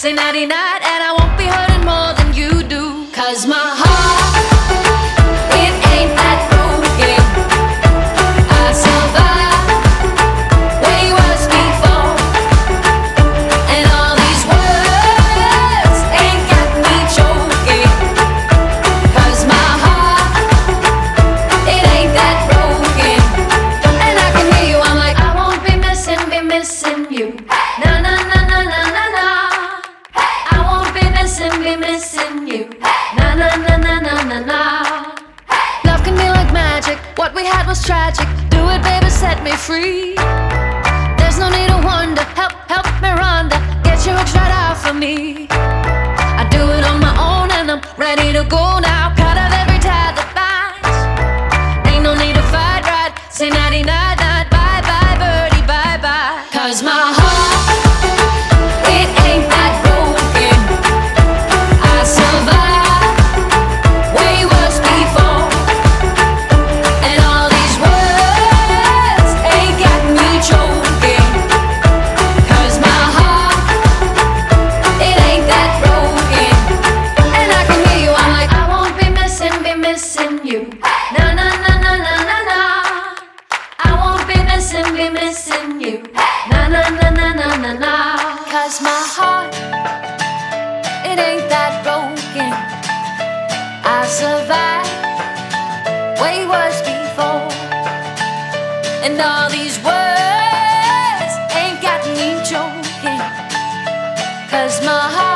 say nighty night, and I won't be hurting more than you do. 'Cause my heart, it ain't that broken. I survived way worse before, and all these words ain't got me choking. 'Cause my heart, it ain't that broken. And I can hear you, I'm like, I won't be missing you. Na na na na na na na. I won't be missing you. Na na na na na na na. Love can be like magic. What we had was tragic. Do it, baby, set me free. There's no need to wonder. Help me, Rhonda. Get your hooks right out for me. I do it on my own and I'm ready to go now. Cut out every tie that binds. Ain't no need to fight, right? Say nighty night night. Bye bye birdie, bye bye. 'Cause my heart, it ain't that broken. I survived way worse before, and all these words ain't got me choking. 'Cause my heart, it ain't that broken. And I can hear you, I'm like, I won't be missing you. Na na na na na na na. I won't be missing you. Na na na na na na na. 'Cause my heart, it ain't that broken. I survived way worse before, and all these words ain't got me choking. 'Cause my heart